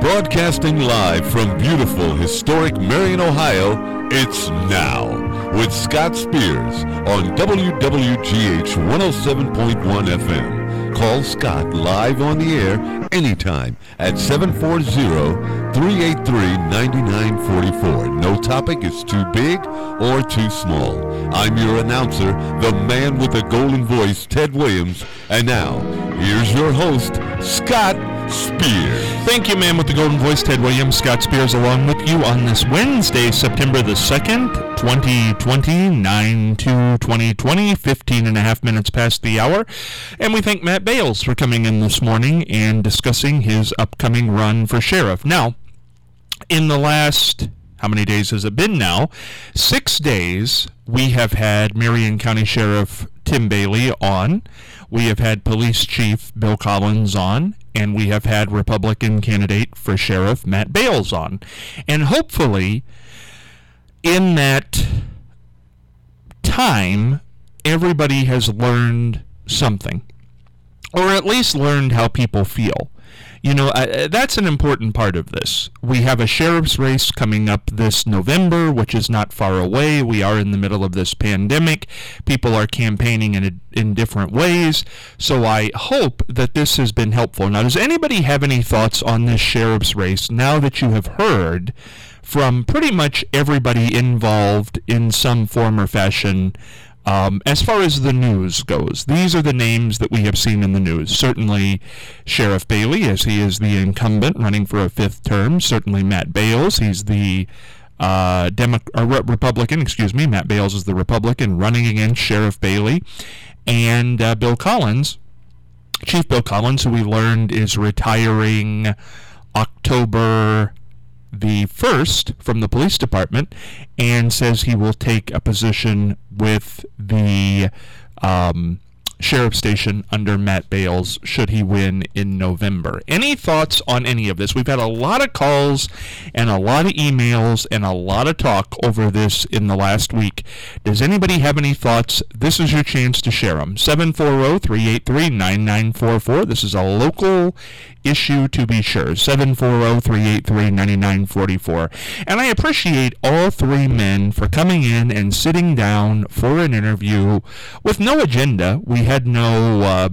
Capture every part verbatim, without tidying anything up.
Broadcasting live from beautiful, historic Marion, Ohio, it's Now with Scott Spears on W W G H one oh seven point one F M. Call Scott live on the air anytime at seven four zero, three eight three, nine nine four four. No topic is too big or too small. I'm your announcer, the man with the golden voice, Ted Williams. And now, here's your host, Scott Spears. Thank you, man with the golden voice, Ted Williams. Scott Spears along with you on this Wednesday, September the second, twenty twenty, nine two twenty twenty, fifteen and a half minutes past the hour. And we thank Matt Bales for coming in this morning and discussing his upcoming run for sheriff. Now, in the last, how many days has it been now? Six days, we have had Marion County Sheriff Tim Bailey on. We have had Police Chief Bill Collins on. And we have had Republican candidate for sheriff Matt Bales on. And hopefully, in that time, everybody has learned something. Or at least learned how people feel. You know, uh, that's an important part of this. We have a sheriff's race coming up this November, which is not far away. We are in the middle of this pandemic. People are campaigning in a, in different ways. So I hope that this has been helpful. Now, does anybody have any thoughts on this sheriff's race now that you have heard from pretty much everybody involved in some form or fashion? Um, as far as the news goes, these are the names that we have seen in the news. Certainly Sheriff Bailey, as he is the incumbent running for a fifth term. Certainly Matt Bales, he's the uh, Demo- uh, Republican, excuse me, Matt Bales is the Republican running against Sheriff Bailey. And uh, Bill Collins, Chief Bill Collins, who we learned is retiring October the first from the police department, and says he will take a position with the um, sheriff station under Matt Bales should he win in November. Any thoughts on any of this? We've had a lot of calls and a lot of emails and a lot of talk over this in the last week. Does anybody have any thoughts? This is your chance to share them. seven four zero, three eight three, nine nine four four. This is a local issue to be sure. seven four zero, three eight three, nine nine four four. And I appreciate all three men for coming in and sitting down for an interview with no agenda. We had no uh,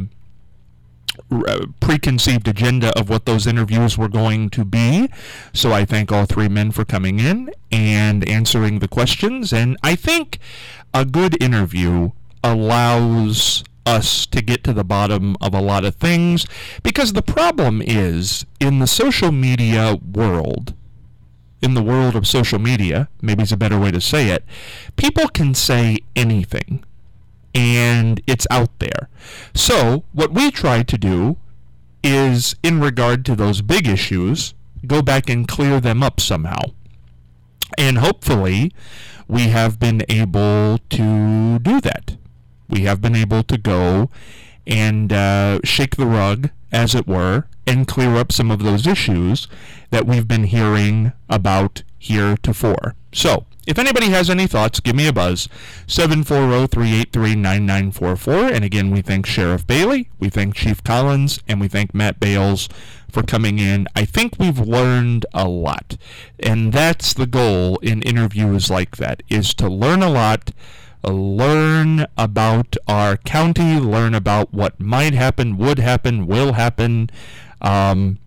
preconceived agenda of what those interviews were going to be. So I thank all three men for coming in and answering the questions. And I think a good interview allows us to get to the bottom of a lot of things, because the problem is, in the social media world, in the world of social media, maybe it's a better way to say it, people can say anything, and it's out there. So what we try to do is, in regard to those big issues, go back and clear them up somehow. And hopefully we have been able to do that. We have been able to go and uh, shake the rug, as it were, and clear up some of those issues that we've been hearing about heretofore. So, if anybody has any thoughts, give me a buzz, seven four zero, three eight three, nine nine four four. And again, we thank Sheriff Bailey, we thank Chief Collins, and we thank Matt Bales for coming in. I think we've learned a lot, and that's the goal in interviews like that, is to learn a lot, learn about our county, learn about what might happen, would happen, will happen, um,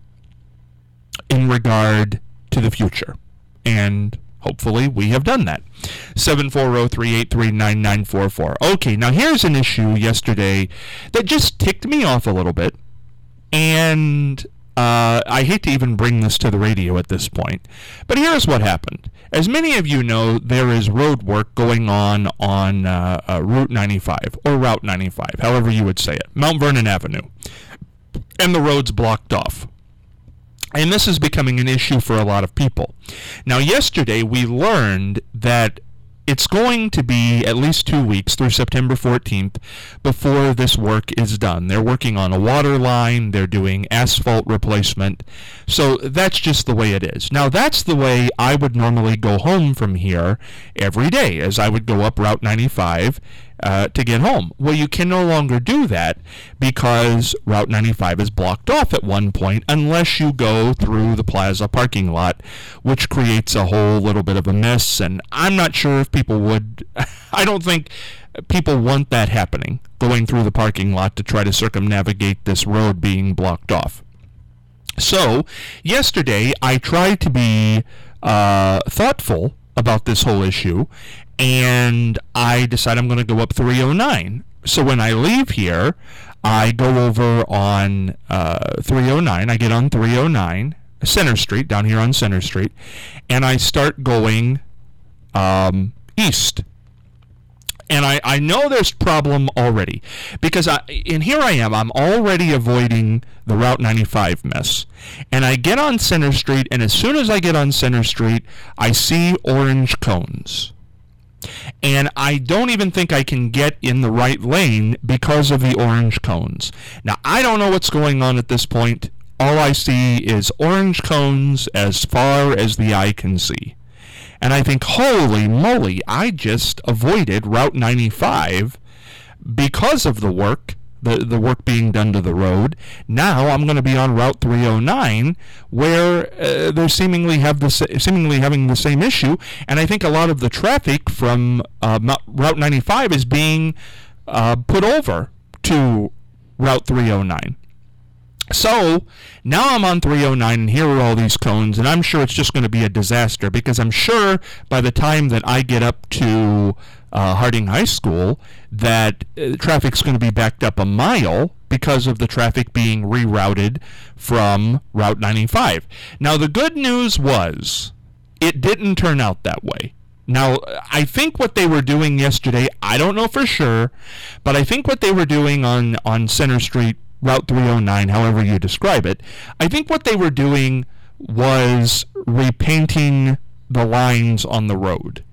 in regard to the future. And hopefully we have done that. seven four zero, three eight three, nine nine four four. Okay, now here's an issue yesterday that just ticked me off a little bit. And Uh, I hate to even bring this to the radio at this point, but here's what happened. As many of you know, there is road work going on on uh, uh, Route ninety-five, or Route ninety-five, however you would say it, Mount Vernon Avenue, and the road's blocked off. And this is becoming an issue for a lot of people. Now, yesterday we learned that it's going to be at least two weeks through September fourteenth before this work is done. They're working on a water line. They're doing asphalt replacement. So that's just the way it is. Now, that's the way I would normally go home from here every day, as I would go up Route ninety-five uh, to get home. Well, you can no longer do that because Route ninety-five is blocked off at one point unless you go through the plaza parking lot, which creates a whole little bit of a mess. And I'm not sure if people would, I don't think people want that happening, going through the parking lot to try to circumnavigate this road being blocked off. So, yesterday I tried to be uh, thoughtful about this whole issue, and I decided I'm going to go up three oh nine. So when I leave here, I go over on uh, three oh nine, I get on three oh nine, Center Street, down here on Center Street, and I start going um, east. And I, I know there's problem already, because I, and here I am, I'm already avoiding the Route ninety-five mess. And I get on Center Street, and as soon as I get on Center Street, I see orange cones. And I don't even think I can get in the right lane because of the orange cones. Now, I don't know what's going on at this point. All I see is orange cones as far as the eye can see. And I think, holy moly, I just avoided Route ninety-five because of the work, the, the work being done to the road. Now I'm going to be on Route three oh nine, where uh, they're seemingly have the seemingly having the same issue. And I think a lot of the traffic from uh, Route ninety-five is being uh, put over to Route three oh nine. So, now I'm on three oh nine, and here are all these cones, and I'm sure it's just going to be a disaster, because I'm sure by the time that I get up to uh, Harding High School, that uh, traffic's going to be backed up a mile because of the traffic being rerouted from Route ninety-five. Now, the good news was, it didn't turn out that way. Now, I think what they were doing yesterday, I don't know for sure, but I think what they were doing on, on Center Street, Route three oh nine, however you describe it, I think what they were doing was repainting the lines on the road.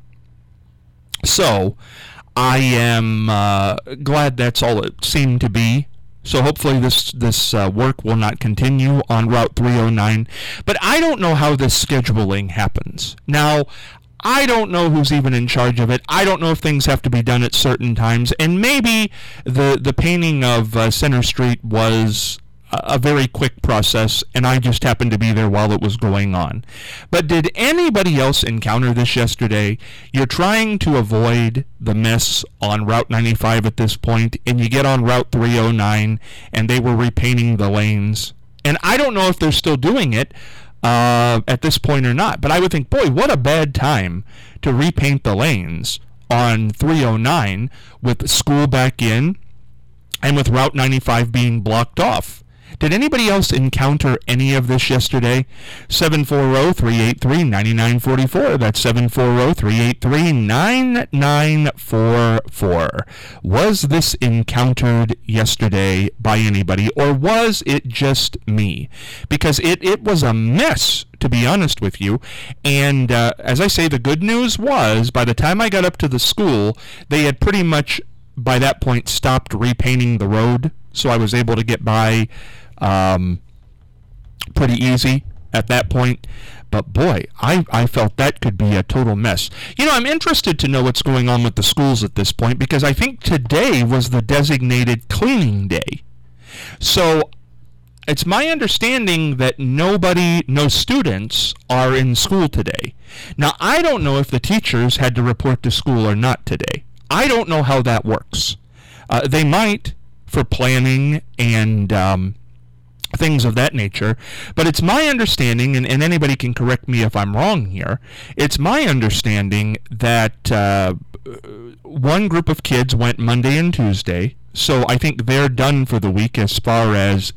So, I am uh, glad that's all it seemed to be. So hopefully this, this uh, work will not continue on Route three oh nine. But I don't know how this scheduling happens. Now, I don't know who's even in charge of it. I don't know if things have to be done at certain times. And maybe the, the painting of uh, Center Street was a, a very quick process, and I just happened to be there while it was going on. But did anybody else encounter this yesterday? You're trying to avoid the mess on Route ninety-five at this point, and you get on Route three oh nine, and they were repainting the lanes. And I don't know if they're still doing it Uh, at this point or not. But I would think, boy, what a bad time to repaint the lanes on three oh nine with school back in and with Route ninety-five being blocked off. Did anybody else encounter any of this yesterday? seven four zero, three eight three, nine nine four four. That's seven four zero, three eight three, nine nine four four. Was this encountered yesterday by anybody, or was it just me? Because it, it was a mess, to be honest with you. And uh, as I say, the good news was, by the time I got up to the school, they had pretty much, by that point, stopped repainting the road. So I was able to get by um, pretty easy at that point. But boy, I, I felt that could be a total mess. You know, I'm interested to know what's going on with the schools at this point, because I think today was the designated cleaning day. So it's my understanding that nobody, no students, are in school today. Now, I don't know if the teachers had to report to school or not today. I don't know how that works. Uh, they might, for planning and um, things of that nature. But it's my understanding, and, and anybody can correct me if I'm wrong here, it's my understanding that uh, one group of kids went Monday and Tuesday, so I think they're done for the week as far as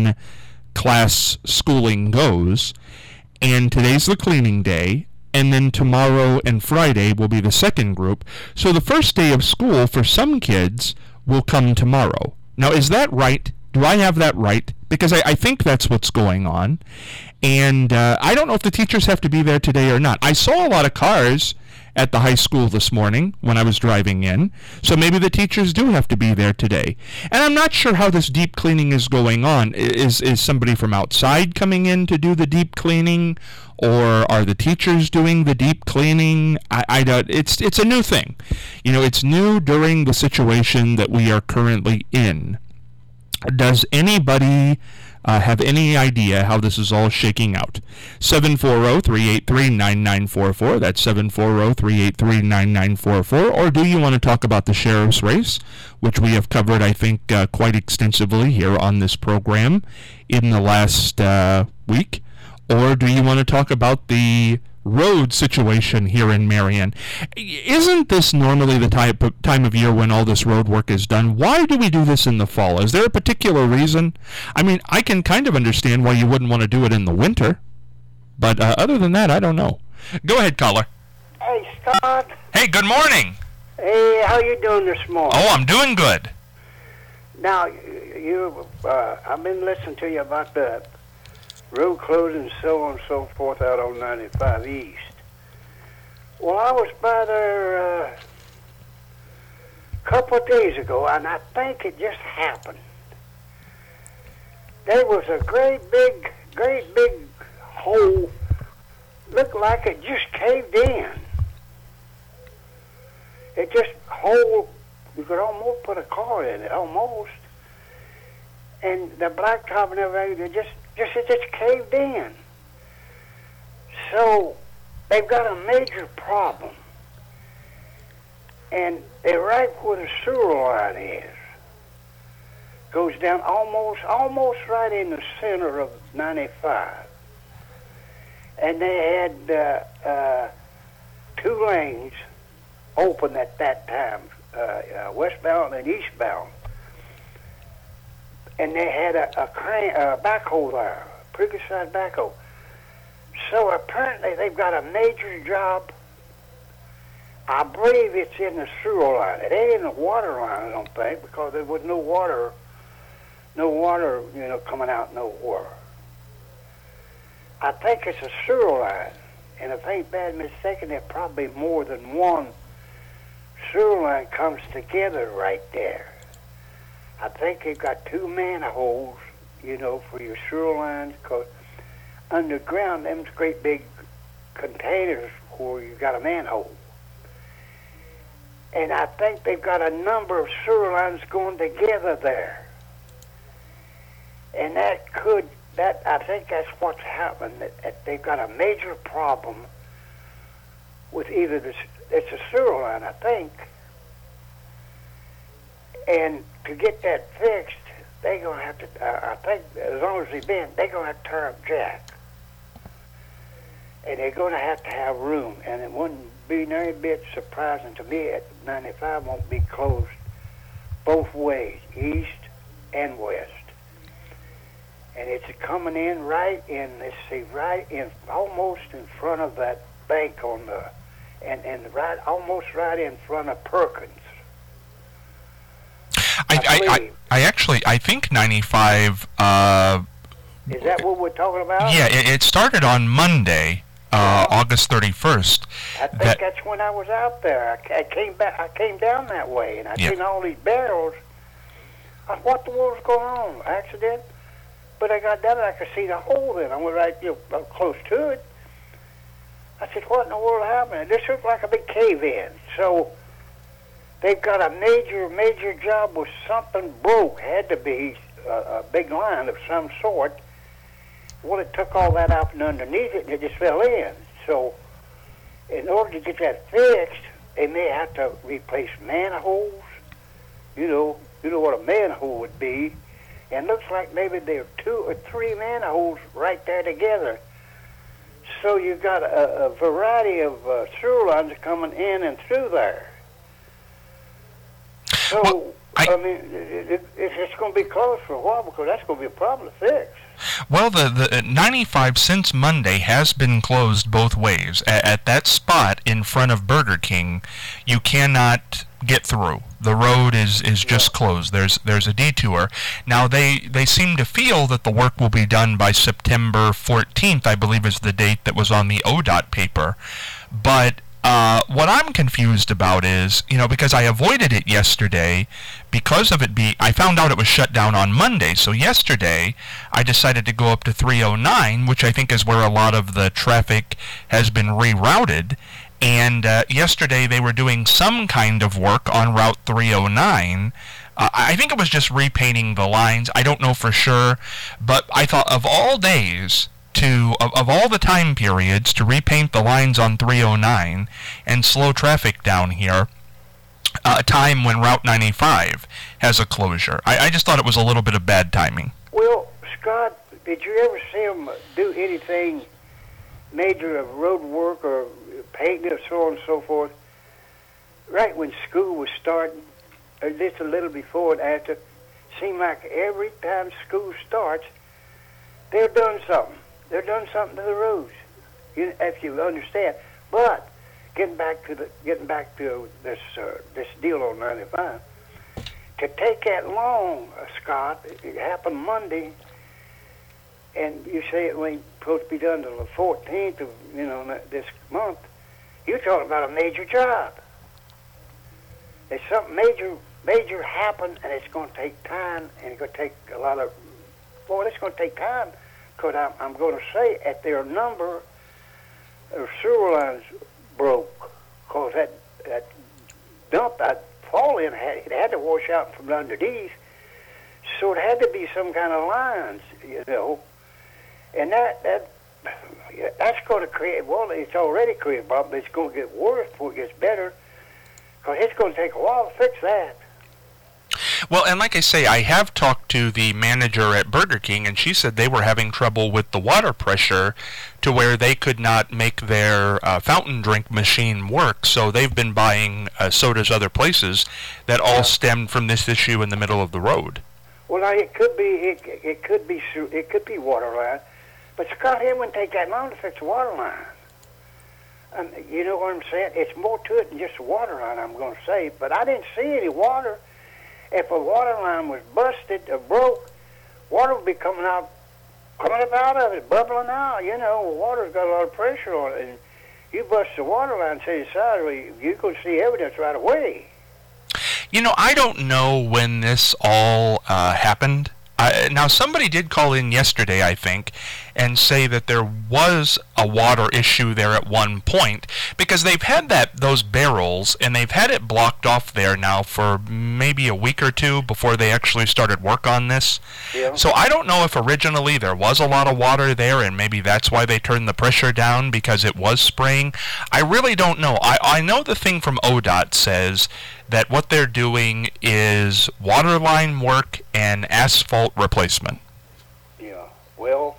in-class schooling goes, and today's the cleaning day, and then tomorrow and Friday will be the second group. So the first day of school for some kids will come tomorrow. Now, is that right? Do I have that right? Because I, I think that's what's going on. And uh, I don't know if the teachers have to be there today or not. I saw a lot of cars at the high school this morning when I was driving in, so maybe the teachers do have to be there today. And I'm not sure how this deep cleaning is going on. Is is somebody from outside coming in to do the deep cleaning, or are the teachers doing the deep cleaning? I, I don't. It's it's a new thing, you know. It's new during the situation that we are currently in. Does anybody Uh, have any idea how this is all shaking out? seven four zero, three eight three, nine nine four four. That's seven four zero, three eight three, nine nine four four. Or do you want to talk about the sheriff's race, which we have covered, I think, uh, quite extensively here on this program in the last uh, week? Or do you want to talk about the road situation here in Marion? Isn't this normally the type of time of year when all this road work is done? Why do we do this in the fall? Is there a particular reason? I mean, I can kind of understand why you wouldn't want to do it in the winter, but uh, other than that, I don't know. Go ahead, caller. Hey, Scott. Hey, good morning. Hey, how you doing this morning? Oh, I'm doing good. Now, you, uh, I've been listening to you about the road closing and so on and so forth out on ninety-five East. Well, I was by there uh, a couple of days ago, and I think it just happened. There was a great big, great big hole. Looked like it just caved in. It just hole. You could almost put a car in it, almost. And the blacktop and everything, they just Just it just caved in. So they've got a major problem. And they're right where the sewer line is. Goes down almost almost right in the center of ninety-five. And they had uh, uh, two lanes open at that time, uh, uh, westbound and eastbound. And they had a, a crane, a backhoe there, a pretty good sized backhoe. So apparently they've got a major job. I believe it's in the sewer line. It ain't in the water line, I don't think, because there was no water, no water, you know, coming out nowhere. I think it's a sewer line, and if I ain't bad mistaken, there's probably more than one sewer line comes together right there. I think they've got two manholes, you know, for your sewer lines, because underground, them's great big containers where you got a manhole. And I think they've got a number of sewer lines going together there. And that could, that I think that's what's happened, that, that they've got a major problem with either this, it's a sewer line, I think. And to get that fixed, they're going to have to, uh, I think, as long as they've been, they're going to have to tear up Jack. And they're going to have to have room. And it wouldn't be very bit surprising to me that ninety-five won't be closed both ways, east and west. And it's coming in right in, let's see, right in, almost in front of that bank on the, and, and right, almost right in front of Perkins. I, I, I, I actually, I think ninety-five... Uh, Is that what we're talking about? Yeah, it, it started on Monday, uh, yeah. August thirty-first. I think that, that's when I was out there. I, I came back. I came down that way, and I yeah. seen all these barrels. I thought, what the world's going on? Accident? But I got down there, I could see the hole in. I went right you know, close to it. I said, what in the world happened? This looked like a big cave-in. So they've got a major, major job with something broke. Had to be a, a big line of some sort. Well, it took all that out from underneath it, and it just fell in. So in order to get that fixed, they may have to replace manholes. You know, you know what a manhole would be. And it looks like maybe there are two or three manholes right there together. So you've got a, a variety of uh, sewer lines coming in and through there. So well, I, I mean, it, it, it's going to be closed for a while because that's going to be a problem to fix. Well, the, the ninety-five since Monday has been closed both ways. At, at that spot in front of Burger King, you cannot get through. The road is, is just closed. There's there's a detour. Now, they, they seem to feel that the work will be done by September fourteenth, I believe is the date that was on the O D O T paper. But Uh, what I'm confused about is, you know, because I avoided it yesterday, because of it being, I found out it was shut down on Monday, so yesterday I decided to go up to three oh nine, which I think is where a lot of the traffic has been rerouted, and uh, yesterday they were doing some kind of work on Route three oh nine. Uh, I think it was just repainting the lines, I don't know for sure, but I thought of all days, to of, of all the time periods to repaint the lines on three oh nine and slow traffic down here, uh, a time when Route ninety-five has a closure. I, I just thought it was a little bit of bad timing. Well, Scott, did you ever see them do anything major of road work or painting or so on and so forth? Right when school was starting, or just a little before and after, seemed like every time school starts, they're doing something. They're doing something to the roads, you, if you understand. But getting back to the getting back to this uh, this deal on ninety-five, to take that long, uh, Scott, it happened Monday, and you say it ain't supposed to be done till the fourteenth of you know this month. You're talking about a major job. There's something major major happened, and it's going to take time, and it's going to take a lot of. Boy, it's going to take time. Because I'm, I'm going to say at their number of sewer lines broke. Because that, that dump, that fall in, had, it had to wash out from underneath. So it had to be some kind of lines, you know. And that, that that's going to create, well, it's already created a problem, but it's going to get worse before it gets better. Because it's going to take a while to fix that. Well, and like I say, I have talked to the manager at Burger King, and she said they were having trouble with the water pressure to where they could not make their uh, fountain drink machine work, so they've been buying uh, sodas other places that all stemmed from this issue in the middle of the road. Well, now, it could be, it, it could be, it could be water line, but Scott, it wouldn't take that long to fix a water line. Um, you know what I'm saying? It's more to it than just a water line, I'm going to say, but I didn't see any water. If a water line was busted or broke, water would be coming out, coming up out of it, bubbling out. You know, water's got a lot of pressure on it, and you bust the water line to the side, you can see evidence right away. You know, I don't know when this all uh, happened. Uh, now, somebody did call in yesterday, I think, and say that there was a water issue there at one point, because they've had that those barrels, and they've had it blocked off there now for maybe a week or two before they actually started work on this. Yeah. So I don't know if originally there was a lot of water there, and maybe that's why they turned the pressure down, because it was spraying. I really don't know. I, I know the thing from O D O T says that what they're doing is water line work and asphalt replacement. Yeah, well,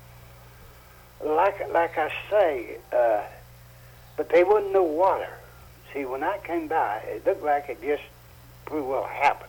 like like I say, uh, but they wouldn't know water. See, when I came by, it looked like it just pretty well happened.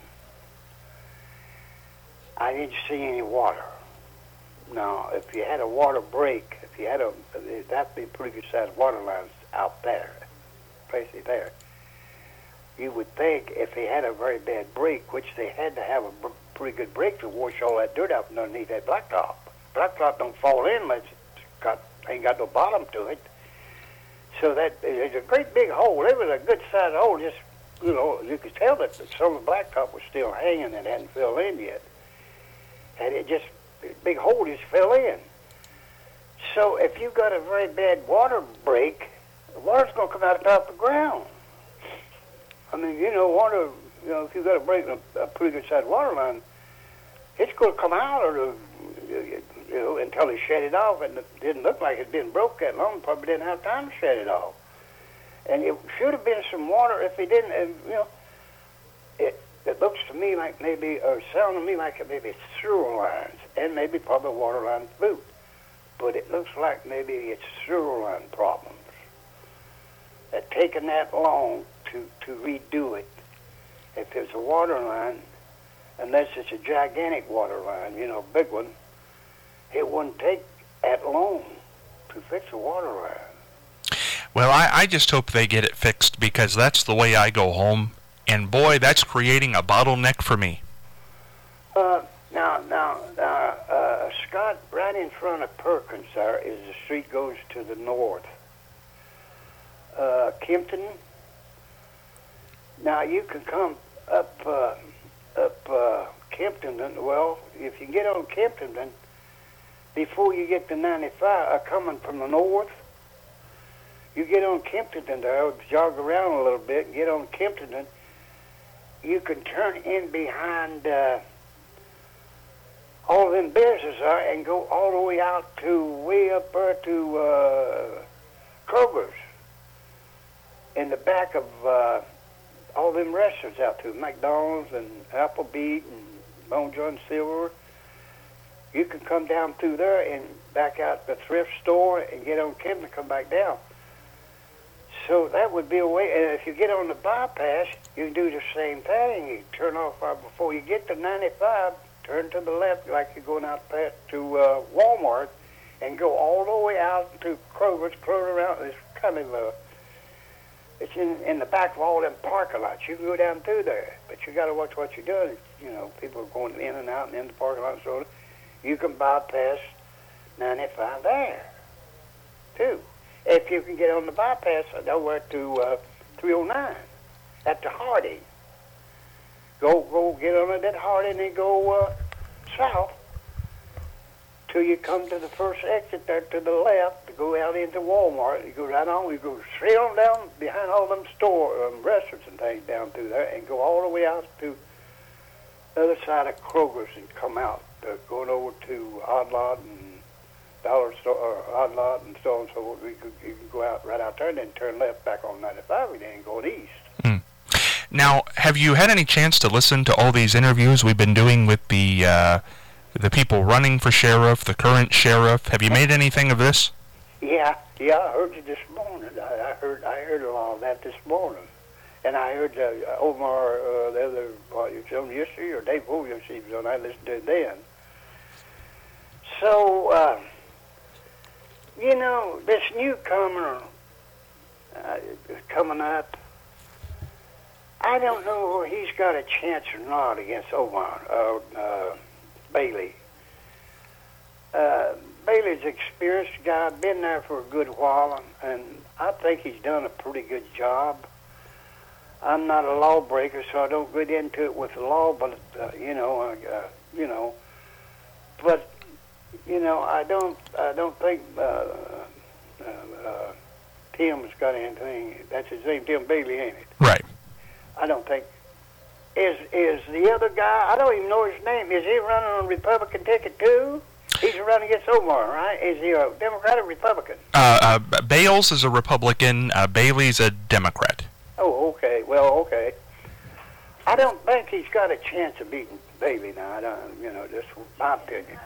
I didn't see any water. Now, if you had a water break, if you had a, that'd be pretty good sized water lines out there, basically there. You would think if they had a very bad break, which they had to have a b- pretty good break to wash all that dirt out from underneath that blacktop. Blacktop don't fall in unless it's got, ain't got no bottom to it. So that it's a great big hole. It was a good sized hole. Just, you know, you could tell that some of the blacktop was still hanging and hadn't filled in yet. And it just, a big hole just fell in. So if you've got a very bad water break, the water's going to come out of the top of the ground. I mean, you know, water, you know, if you've got a break in a, a pretty good sized water line, it's going to come out or, you know, until they shut it off. And it didn't look like it'd been broke that long. Probably didn't have time to shut it off. And it should have been some water if they didn't, and, you know, it, it looks to me like maybe, or sounds to me like it maybe it's sewer lines, and maybe probably water lines boot. But it looks like maybe it's sewer line problems. That taking that long to, to redo it. if there's a water line, unless it's a gigantic water line, you know, big one, it wouldn't take that long to fix a water line. Well, I, I just hope they get it fixed, because that's the way I go home. And boy, that's creating a bottleneck for me. Uh, now, now, now uh, Scott, right in front of Perkins there is the street goes to the north. Uh, Kempton. Now, you can come up, uh, up uh, Kempton. Well, if you get on Kempton, then before you get to ninety-five, uh, coming from the north, you get on Kempton there, jog around a little bit, and get on Kempton, you can turn in behind uh, all them businesses there and go all the way out to way up there to uh, Kroger's in the back of uh, all them restaurants out to McDonald's and Applebee's and Bone John Silver. You can come down through there and back out the thrift store and get on Kempton and come back down. So that would be a way. And if you get on the bypass, you can do the same thing. You turn off uh, before you get to ninety-five, turn to the left like you're going out past to uh, Walmart, and go all the way out to Kroger's, Kroger around. It's kind of a, it's in, in the back of all them parking lots. You can go down through there, but you got to watch what you're doing. You know, people are going in and out and in the parking lot, so you can bypass ninety-five there, too. If you can get on the bypass, nowhere to uh, three oh nine at the Harding. Go go get on it at Harding and then go uh, south till you come to the first exit there to the left, go out into Walmart. You go right on, you go straight on down behind all them store um, restaurants and things down through there and go all the way out to the other side of Kroger's and come out, uh, going over to Odd Lot and Dollar Store, or Odd Lot and so on and so forth. You can, you can go out right out there and then turn left back on ninety-five and then going east. Mm. Now, have you had any chance to listen to all these interviews we've been doing with the uh, the people running for sheriff, the current sheriff? Have you made anything of this? Yeah, yeah, I heard you this morning. I, I heard I heard a lot of that this morning. And I heard uh, Omar, uh, the other, what, you was on yesterday, or Dave Williams, he was on, I listened to it then. So, uh, you know, this newcomer uh, coming up, I don't know if he's got a chance or not against Omar, uh, uh, Bailey. Uh, Bailey's an experienced guy, been there for a good while, and I think he's done a pretty good job. I'm not a lawbreaker, so I don't get into it with the law, but, uh, you know, uh, you know, but, you know, I don't, I don't think uh, uh, uh, Tim's got anything. That's his name, Tim Bailey, ain't it? Right. I don't think. Is is the other guy? I don't even know his name. Is he running on a Republican ticket too? He's running against Omar, right? Is he a Democrat or Republican? Uh, uh, Bales is a Republican. Uh, Bailey's a Democrat. Oh, okay. Well, okay. I don't think he's got a chance of beating Bailey now. I don't, you know, just my opinion.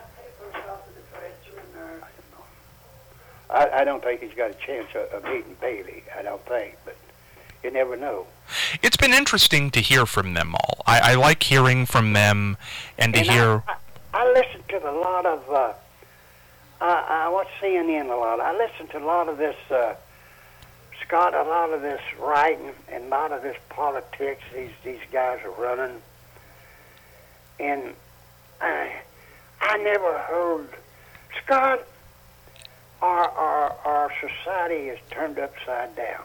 I, I don't think he's got a chance of, of beating Bailey. I don't think, but you never know. It's been interesting to hear from them all. I, I like hearing from them and to and hear... I, I, I listen to a lot of... Uh, I, I watch C N N a lot. I listen to a lot of this... Uh, Scott, a lot of this writing and a lot of this politics these these guys are running. And I, I never heard... Scott, our, our, our society is turned upside down.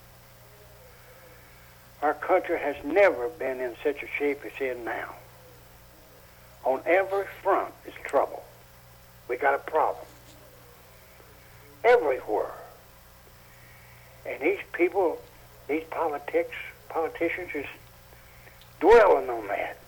Our country has never been in such a shape it's in now. On every front is trouble. We got a problem. Everywhere. And these people, these politics, politicians is dwelling on that.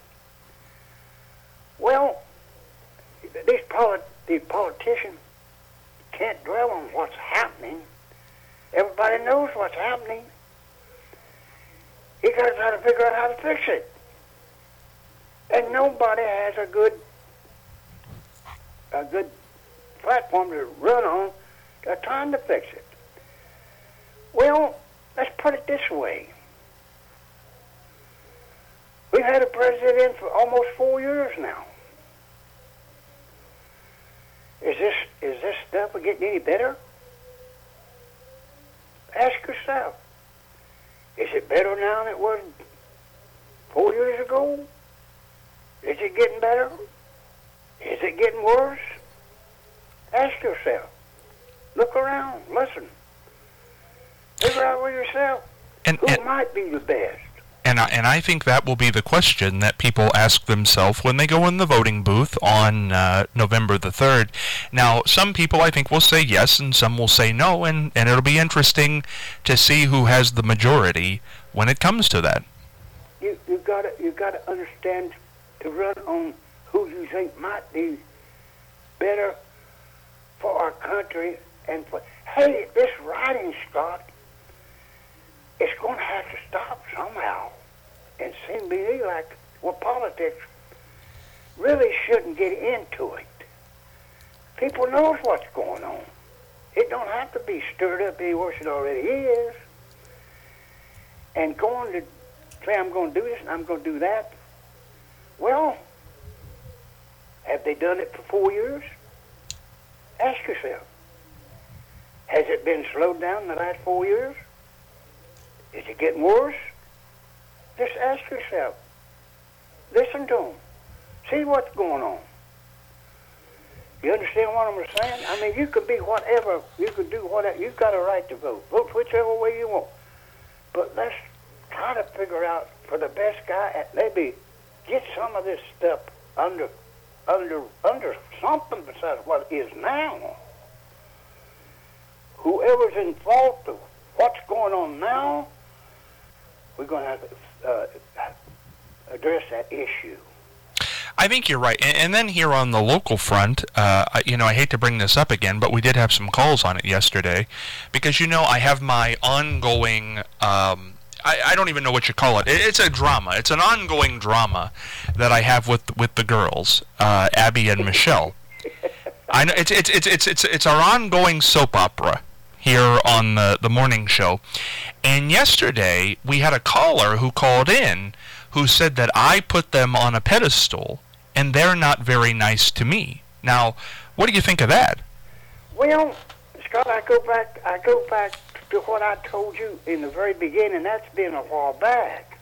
Well, these, polit- these politicians can't dwell on what's happening. Everybody knows what's happening. You got to try to figure out how to fix it. And nobody has a good a good platform to run on uh, trying to fix it. Well, let's put it this way. We've had a president for almost four years now. Is this is this stuff getting any better? Ask yourself. Is it better now than it was four years ago? Is it getting better? Is it getting worse? Ask yourself. Look around. Listen. Figure out for yourself And, who and, might be the best. and, I, and I think that will be the question that people ask themselves when they go in the voting booth on uh, November the third. Now, some people I think will say yes and some will say no, and, and it'll be interesting to see who has the majority when it comes to that. You you gotta you gotta understand to run on who you think might be better for our country and for. Hey, this writing, Scott, it's going to have to stop somehow. And seems to me like well, politics really shouldn't get into it. People knows what's going on. It don't have to be stirred up any worse than it already is. And going to say I'm going to do this and I'm going to do that. Well, have they done it for four years? Ask yourself. Has it been slowed down in the last four years? Is it getting worse? Just ask yourself. Listen to them. See what's going on. You understand what I'm saying? I mean, you can be whatever. You can do whatever. You've got a right to vote. Vote whichever way you want. But let's try to figure out for the best guy and maybe get some of this stuff under, under, under something besides what it is now. Whoever's in fault of what's going on now, we're going to have to uh, address that issue. I think you're right. And, and then here on the local front, uh, I- you know, I hate to bring this up again, but we did have some calls on it yesterday because, you know, I have my ongoing, um, I, I don't even know what you call it. it. It's a drama. It's an ongoing drama that I have with with the girls, uh, Abby and Michelle. I know it's it's it's it's it's it's our ongoing soap opera here on the the morning show. And yesterday we had a caller who called in who said that I put them on a pedestal and they're not very nice to me. Now, what do you think of that? Well, Scott, I go back. I go back to what I told you in the very beginning. That's been a while back.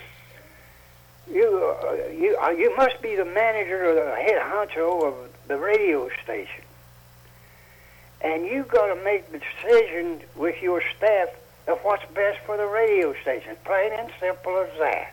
You, uh, you, uh, you must be the manager or the head honcho of the radio station, and you got to make the decision with your staff of what's best for the radio station. Plain and simple as that.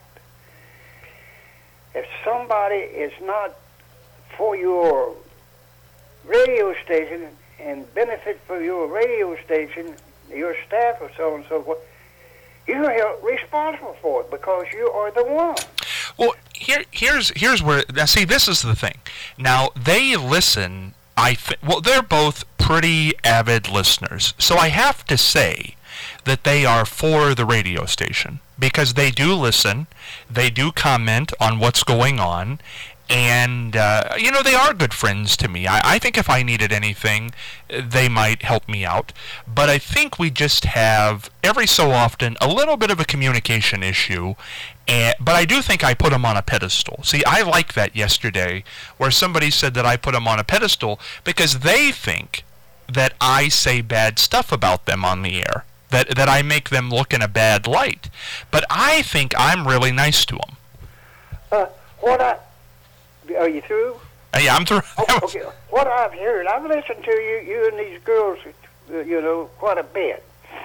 If somebody is not for your radio station and benefit for your radio station, your staff or so on and so forth, you're held responsible for it because you are the one. Well, here, here's here's where now. See, this is the thing. Now they listen. I th- well, they're both pretty avid listeners, so I have to say that they are for the radio station because they do listen, they do comment on what's going on, and uh, you know they are good friends to me. I, I think if I needed anything, they might help me out. But I think we just have every so often a little bit of a communication issue. And, but I do think I put them on a pedestal. See, I like that yesterday where somebody said that I put them on a pedestal because they think that I say bad stuff about them on the air, that that I make them look in a bad light. But I think I'm really nice to them. Uh, what I are you through? Uh, yeah, I'm through. Oh, okay. What I've heard, I've listened to you, you and these girls, uh, you know, quite a bit.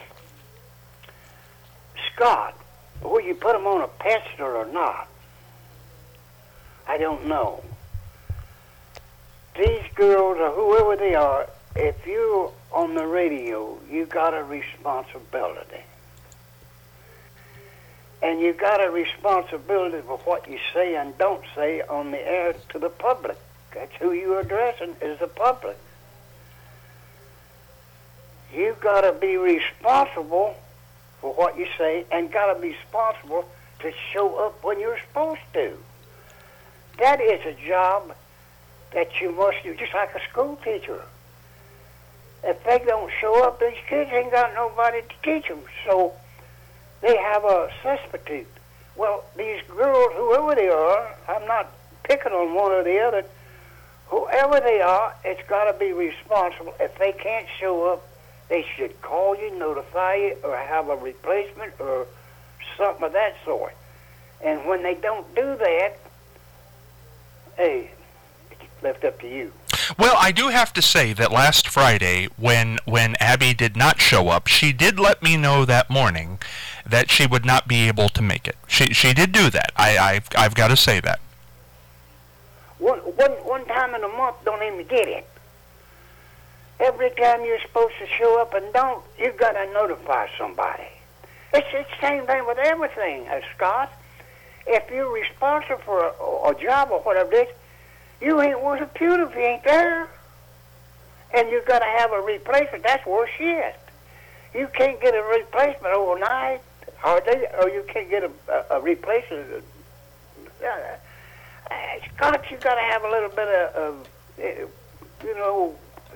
Scott, will you put them on a pedestal or not? I don't know. These girls or whoever they are, if you're on the radio, you got a responsibility. And you got a responsibility for what you say and don't say on the air to the public. That's who you're addressing, is the public. You got to be responsible for what you say and got to be responsible to show up when you're supposed to. That is a job that you must do, just like a school teacher. If they don't show up, these kids ain't got nobody to teach them. So they have a substitute. Well, these girls, whoever they are, I'm not picking on one or the other. Whoever they are, it's got to be responsible. If they can't show up, they should call you, notify you, or have a replacement or something of that sort. And when they don't do that, hey, it's left up to you. Well, I do have to say that last Friday, when when Abby did not show up, she did let me know that morning that she would not be able to make it. She she did do that. I, I've, I've got to say that. One, one, one time in a month, don't even get it. Every time you're supposed to show up and don't, you've got to notify somebody. It's, it's the same thing with everything, uh, Scott. If you're responsible for a, a job or whatever it is, you ain't worth a pewter if you ain't there. And you've got to have a replacement. That's worse yet. You can't get a replacement overnight, or, they, or you can't get a, a, a replacement. Uh, Scott, you got to have a little bit of, of uh, you know,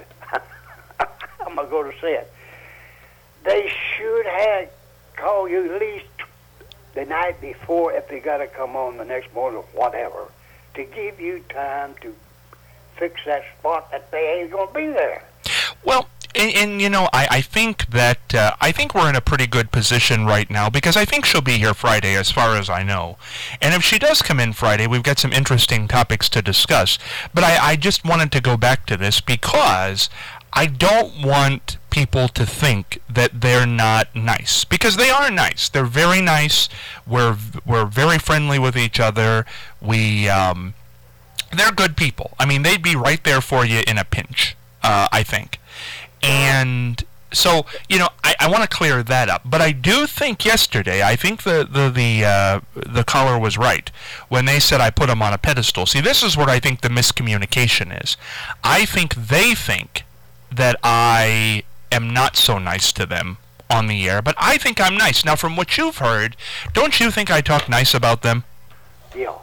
I'm going to go to say it. They should have called you at least the night before if they got to come on the next morning or whatever, to give you time to fix that spot that they ain't going to be there. Well, and, and you know, I, I think that uh, I think we're in a pretty good position right now, because I think she'll be here Friday, as far as I know. And if she does come in Friday, we've got some interesting topics to discuss. But I, I just wanted to go back to this because I don't want people to think that they're not nice, because they are nice. They're very nice. We're we're very friendly with each other. We um, they're good people. I mean, they'd be right there for you in a pinch. Uh, I think. And so, you know, I, I want to clear that up. But I do think yesterday, I think the the the, uh, the caller was right when they said I put them on a pedestal. See, this is where I think the miscommunication is. I think they think that I am not so nice to them on the air, but I think I'm nice. Now, from what you've heard, don't you think I talk nice about them? Yeah.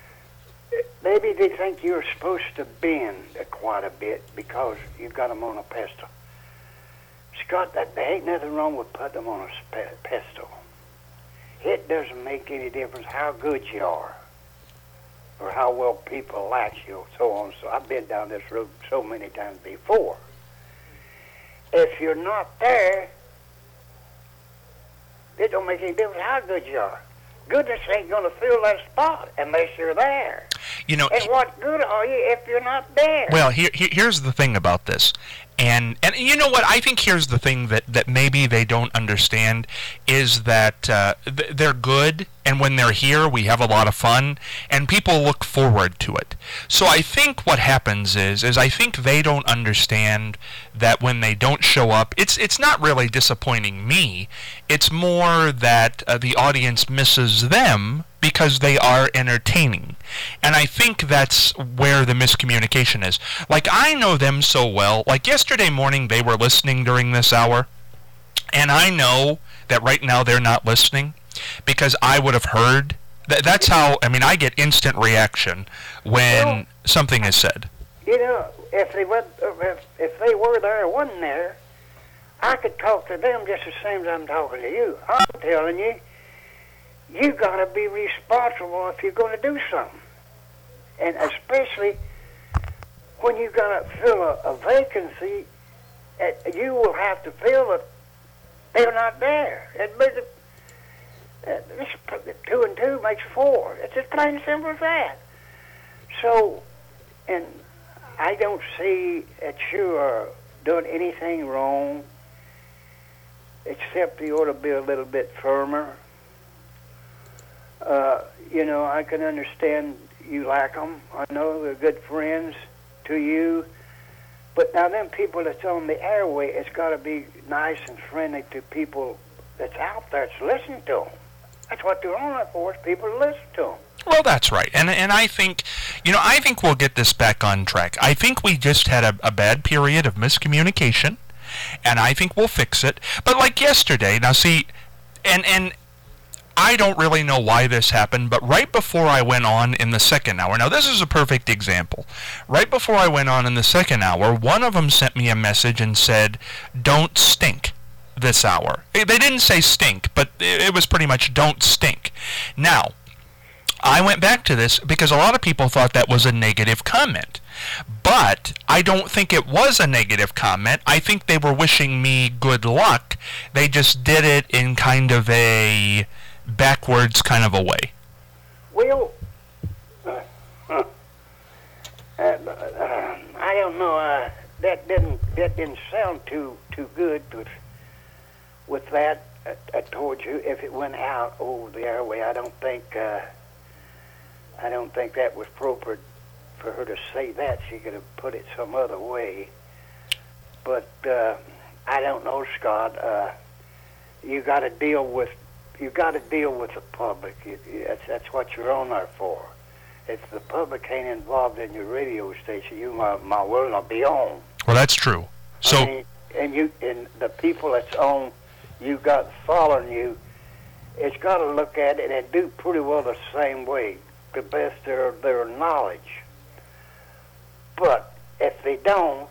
Maybe they think you're supposed to bend quite a bit because you've got them on a pedestal. Scott, that, there ain't nothing wrong with putting them on a pedestal. It doesn't make any difference how good you are or how well people like you, so on. So I've been down this road so many times before. If you're not there, it don't make any difference how good you are. Goodness ain't going to fill that spot unless you're there. You know, and what good are you if you're not there? Well, here, here, here's the thing about this. And and you know what? I think here's the thing that, that maybe they don't understand is that uh, th- they're good, and when they're here, we have a lot of fun, and people look forward to it. So I think what happens is is I think they don't understand that when they don't show up, it's it's not really disappointing me. It's more that uh, the audience misses them because they are entertaining. And I think that's where the miscommunication is. Like, I know them so well. Like, yesterday morning, they were listening during this hour, and I know that right now they're not listening because I would have heard. Th- that's how, I mean, I get instant reaction when well, something is said. You know, if they, were, if, if they were there or wasn't there, I could talk to them just the same as I'm talking to you. I'm telling you, you got to be responsible if you're going to do something. And especially when you got to fill a, a vacancy, uh, you will have to fill it. They're not there. It makes it, uh, this, two and two makes four. It's as plain and simple as that. So, and I don't see that you are doing anything wrong, except you ought to be a little bit firmer. Uh, you know, I can understand you like them. I know they're good friends to you. But now them people that's on the airway, it's got to be nice and friendly to people that's out there that's listening to them. That's what they're on there for, is people to listen to them. Well, that's right. And and I think, you know, I think we'll get this back on track. I think we just had a, a bad period of miscommunication, and I think we'll fix it. But like yesterday, now see, and and... I don't really know why this happened, but right before I went on in the second hour, now this is a perfect example. Right before I went on in the second hour, one of them sent me a message and said, "Don't stink this hour." They didn't say stink, but it was pretty much "don't stink." Now, I went back to this because a lot of people thought that was a negative comment. But I don't think it was a negative comment. I think they were wishing me good luck. They just did it in kind of a backwards kind of a way. Well, uh, uh, uh, uh, I don't know. Uh, that didn't that didn't sound too too good with with that. I, I told you if it went out over the airway, I don't think uh, I don't think that was appropriate for her to say that. She could have put it some other way. But uh, I don't know, Scott. Uh, you got to deal with you got to deal with the public. You, you, that's that's what you're on there for. If the public ain't involved in your radio station, you might, might well not be on. Well, that's true. So, I mean, and you and the people that's on, you got following you, it's got to look at it and do pretty well the same way, the best of their, their knowledge. But if they don't,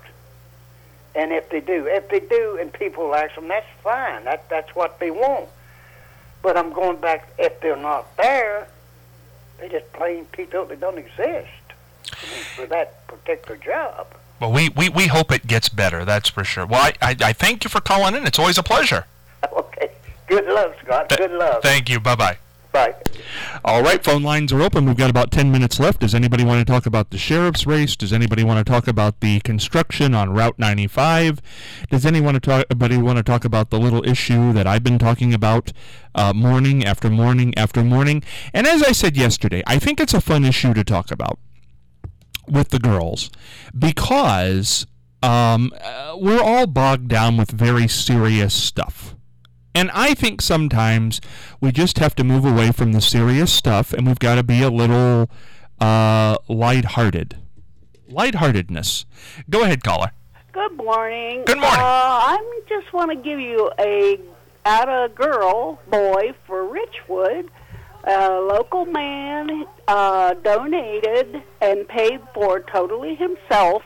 and if they do, if they do, and people ask them, that's fine. That that's what they want. But I'm going back. If they're not there, they just plain people that don't exist for that particular job. Well, we, we, we hope it gets better, that's for sure. Well, I, I, I thank you for calling in. It's always a pleasure. Okay. Good luck, Scott. Th- Good luck. Thank you. Bye-bye. Bye. All right, phone lines are open. We've got about ten minutes left. Does anybody want to talk about the sheriff's race? Does anybody want to talk about the construction on Route ninety-five? Does anyone want to talk, anybody want to talk about the little issue that I've been talking about uh, morning after morning after morning? And as I said yesterday, I think it's a fun issue to talk about with the girls because um, uh, we're all bogged down with very serious stuff. And I think sometimes we just have to move away from the serious stuff, and we've got to be a little uh, lighthearted. Lightheartedness. Go ahead, caller. Good morning. Good morning. Uh, I just want to give you a out of girl boy for Richwood. A local man uh, donated and paid for totally himself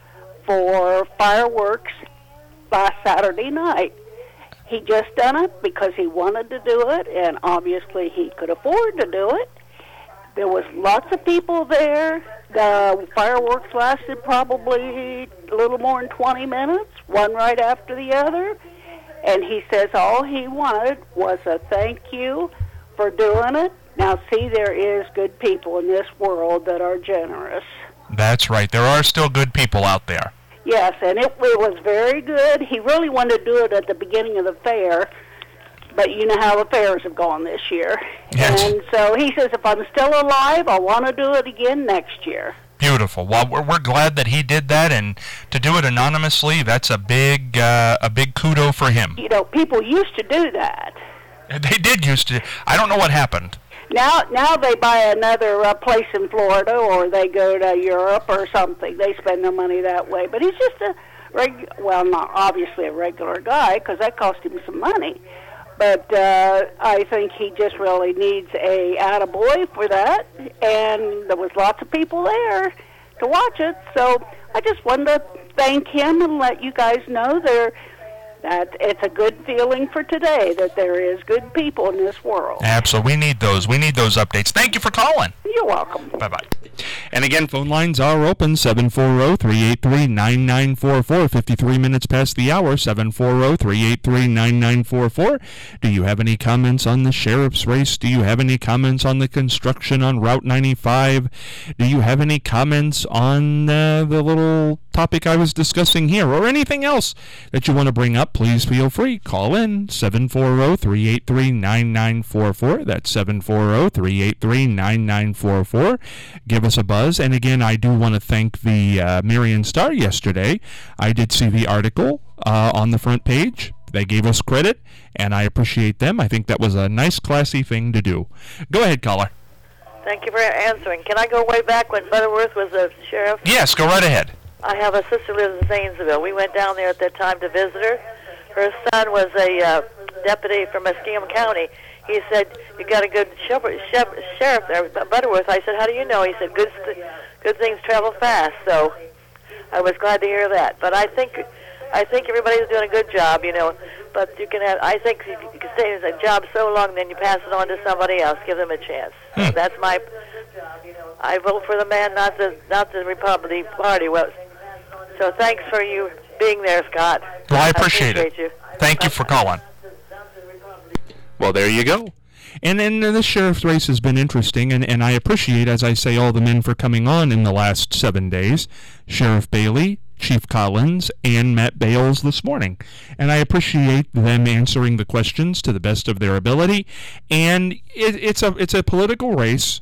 for fireworks last Saturday night. He just done it because he wanted to do it, and obviously he could afford to do it. There was lots of people there. The fireworks lasted probably a little more than twenty minutes, one right after the other. And he says all he wanted was a thank you for doing it. Now, see, there is good people in this world that are generous. That's right. There are still good people out there. Yes, and it, it was very good. He really wanted to do it at the beginning of the fair, but you know how the fairs have gone this year. Yes. And so he says, if I'm still alive, I want to do it again next year. Beautiful. Well, we're, we're glad that he did that, and to do it anonymously, that's a big uh, a big kudo for him. You know, people used to do that. They did used to. I don't know what happened. Now, now they buy another uh, place in Florida, or they go to Europe or something. They spend their money that way. But he's just a reg- well, not obviously a regular guy, because that cost him some money. But uh, I think he just really needs a attaboy for that, and there was lots of people there to watch it. So I just wanted to thank him and let you guys know there. That it's a good feeling for today that there is good people in this world. Absolutely. We need those. We need those updates. Thank you for calling. You're welcome. Bye-bye. And again, phone lines are open, seven four zero, three eight three, nine nine four four, fifty-three minutes past the hour, seven four zero, three eight three, nine nine four four. Do you have any comments on the sheriff's race? Do you have any comments on the construction on Route ninety-five? Do you have any comments on uh, the little topic I was discussing here, or anything else that you want to bring up? Please feel free. Call in, seven four zero, three eight three, nine nine four four. That's seven four zero, three eight three, nine nine four four. Give us a buzz. And again, I do want to thank the uh, Marion Star yesterday. I did see the article uh, on the front page. They gave us credit, and I appreciate them. I think that was a nice, classy thing to do. Go ahead, caller. Thank you for answering. Can I go way back when Butterworth was a sheriff? Yes, go right ahead. I have a sister who lives in Zanesville. We went down there at that time to visit her. Her son was a uh, deputy from Muskingum County. He said, you got a good shepherd, shepherd, sheriff there, Butterworth. I said, how do you know? He said, good, good things travel fast. So I was glad to hear that. But I think I think everybody's doing a good job. You know, But you can have, I think you can stay in a job so long, then you pass it on to somebody else. Give them a chance. Hmm. So that's my, I vote for the man, not the not the Republican Party. Well, so thanks for you being there, Scott. Well, I appreciate, I appreciate it. You. Thank you for calling. Well, there you go. And then uh, this sheriff's race has been interesting, and, and I appreciate, as I say, all the men for coming on in the last seven days. Sheriff Bailey, Chief Collins, and Matt Bales this morning. And I appreciate them answering the questions to the best of their ability. And it, it's a it's a political race,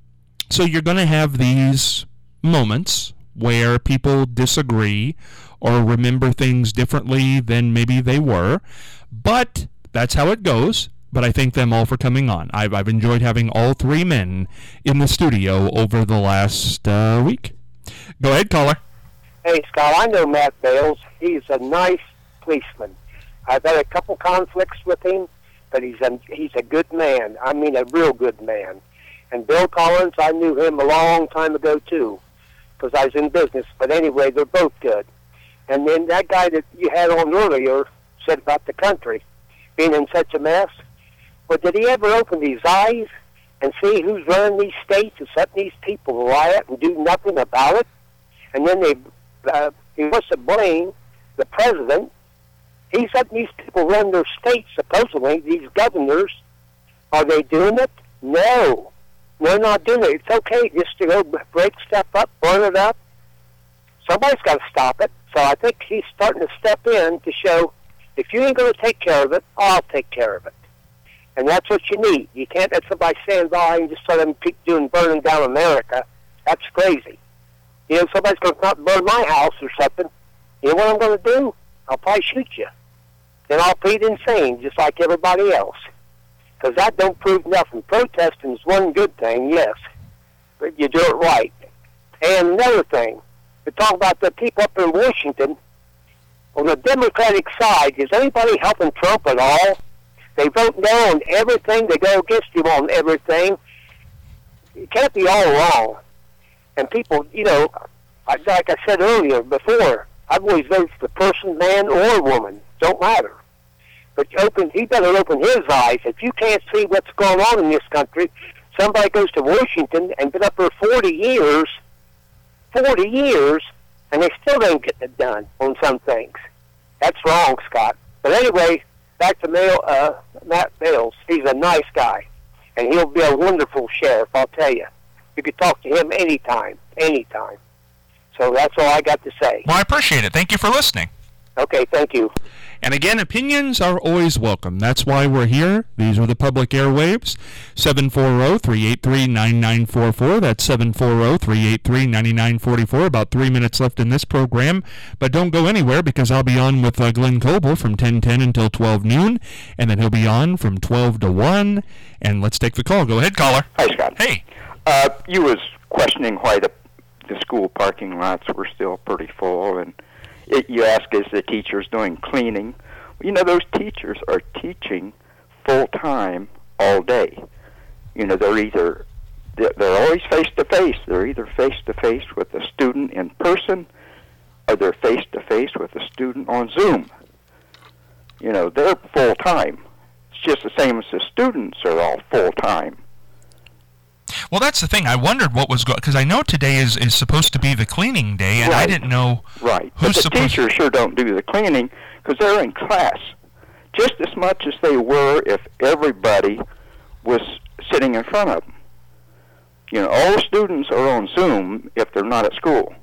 so you're going to have these moments where people disagree or remember things differently than maybe they were. But that's how it goes. But I thank them all for coming on. I've, I've enjoyed having all three men in the studio over the last uh, week. Go ahead, caller. Hey, Scott, I know Matt Bales. He's a nice policeman. I've had a couple conflicts with him, but he's a, he's a good man. I mean, a real good man. And Bill Collins, I knew him a long time ago, too, because I was in business. But anyway, they're both good. And then that guy that you had on earlier said about the country being in such a mess. But did he ever open his eyes and see who's running these states and setting these people to riot and do nothing about it? And then they, uh, he wants to blame the president. He's letting these people run their states, supposedly, these governors. Are they doing it? No. They're not doing it. It's okay just to go break stuff up, burn it up. Somebody's got to stop it. So I think he's starting to step in to show, if you ain't going to take care of it, I'll take care of it. And that's what you need. You can't let somebody stand by and just let them keep doing burning down America. That's crazy. You know, somebody's going to come out and burn my house or something. You know what I'm going to do? I'll probably shoot you. Then I'll plead insane, just like everybody else. Because that don't prove nothing. Protesting is one good thing, yes. But you do it right. And another thing, to talk about the people up in Washington, on the Democratic side, is anybody helping Trump at all? They vote no on everything. They go against him on everything. It can't be all wrong. And people, you know, like I said earlier, before, I've always voted for the person, man or woman. Don't matter. But open, he better open his eyes. If you can't see what's going on in this country, somebody goes to Washington and been up there forty years, forty years, and they still don't get it done on some things. That's wrong, Scott. But anyway, back to Mail, uh, Matt Bales. He's a nice guy, and he'll be a wonderful sheriff, I'll tell you. You could talk to him anytime, anytime. So that's all I got to say. Well, I appreciate it. Thank you for listening. Okay, thank you. And again, opinions are always welcome. That's why we're here. These are the public airwaves. seven four zero, three eight three, nine nine four four. That's seven four zero, three eight three, nine nine four four. About three minutes left in this program. But don't go anywhere, because I'll be on with uh, Glenn Coble from ten ten until twelve noon. And then he'll be on from twelve to one. And let's take the call. Go ahead, caller. Hi, Scott. Hey. Uh, you was questioning why the the school parking lots were still pretty full, and it, you ask, is the teachers doing cleaning? You know, those teachers are teaching full-time all day. You know, they're either, they're, they're always face-to-face. They're either face-to-face with a student in person, or they're face-to-face with a student on Zoom. You know, they're full-time. It's just the same as the students are all full-time. Well, that's the thing. I wondered what was going, because I know today is, is supposed to be the cleaning day, and right. I didn't know right. who's But the supposed teachers sure don't do the cleaning because they're in class just as much as they were if everybody was sitting in front of them. You know, all the students are on Zoom if they're not at school,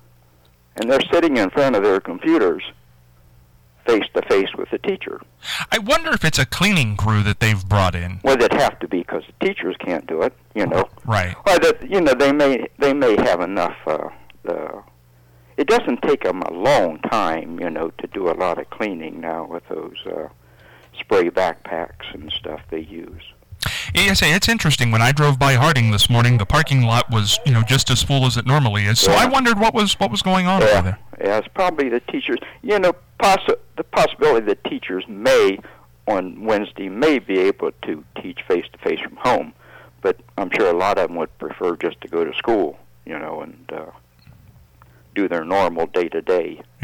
and they're sitting in front of their computers face-to-face with the teacher. I wonder if it's a cleaning crew that they've brought in. Well, they'd have to be because the teachers can't do it, you know. Right. Or that, you know, they may they may have enough. Uh, uh, it doesn't take them a long time, you know, to do a lot of cleaning now with those uh, spray backpacks and stuff they use. Yes, it's interesting. When I drove by Harding this morning, the parking lot was, you know, just as full as it normally is. So yeah. I wondered what was what was going on yeah. over there. Yeah, it's probably the teachers. You know, possi- the possibility that teachers may, on Wednesday, may be able to teach face-to-face from home. But I'm sure a lot of them would prefer just to go to school, you know, and uh, do their normal day-to-day. Yeah. Get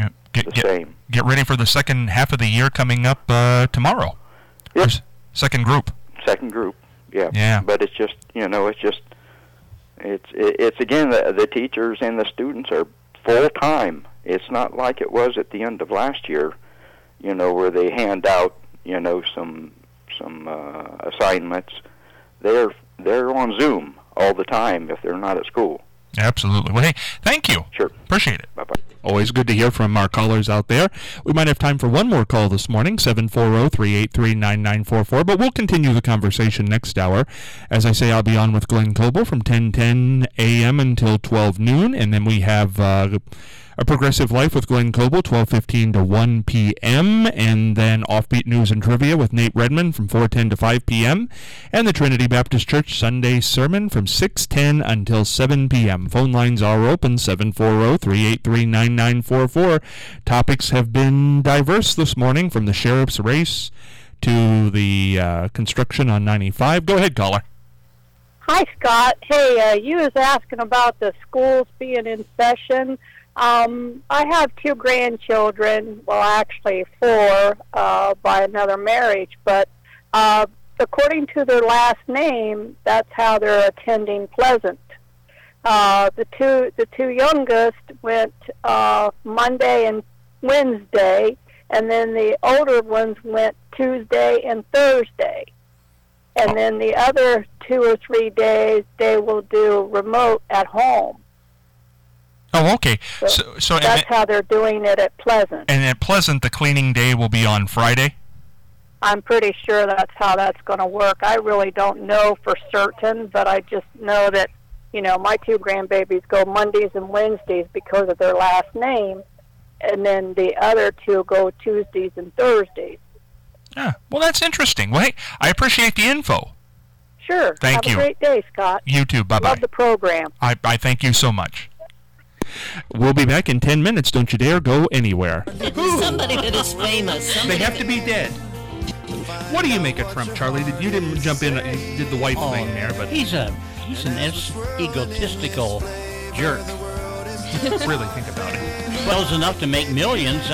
the get, same. Get ready for the second half of the year coming up uh, tomorrow. Yep. Second group. Second group, yeah. Yeah. But it's just, you know, it's just, it's, it's again, the, the teachers and the students are full-time. It's not like it was at the end of last year, you know, where they hand out, you know, some some uh, assignments. They're they're on Zoom all the time if they're not at school. Absolutely. Well, hey, thank you. Sure. Appreciate it. Bye-bye. Always good to hear from our callers out there. We might have time for one more call this morning, seven four zero, three eight three, nine nine four four, but we'll continue the conversation next hour. As I say, I'll be on with Glenn Coble from ten ten a.m. until twelve noon, and then we have uh, A Progressive Life with Glenn Coble, twelve fifteen to one p.m., and then Offbeat News and Trivia with Nate Redmond from four ten to five p.m., and the Trinity Baptist Church Sunday Sermon from six ten until seven p.m. Phone lines are open, seven four zero, three eight three, nine nine four four. Topics have been diverse this morning, from the sheriff's race to the uh, construction on ninety-five. Go ahead, caller. Hi, Scott. Hey, uh, you was asking about the schools being in session. Um, I have two grandchildren, well, actually four uh, by another marriage, but uh, according to their last name, that's how they're attending Pleasant. Uh, the two the two youngest went uh, Monday and Wednesday, and then the older ones went Tuesday and Thursday. And then the other two or three days, they will do remote at home. Oh, okay. So, So, so that's and, how they're doing it at Pleasant. and at Pleasant, the cleaning day will be on Friday? I'm pretty sure that's how that's going to work. I really don't know for certain, but I just know that, you know, my two grandbabies go Mondays and Wednesdays because of their last name, and then the other two go Tuesdays and Thursdays. Yeah. Well, that's interesting. Well, hey, I appreciate the info. Sure. Thank Have you. a great day, Scott. You too. Bye-bye. Love the program. I, I thank you so much. We'll be back in ten minutes. Don't you dare go anywhere. Somebody that is famous. Somebody They have to be dead. What do you make of Trump, Charlie? Did you didn't jump in? You did the wife Oh, thing there, but he's a he's an es- egotistical jerk. really think about it. Well, it's enough to make millions.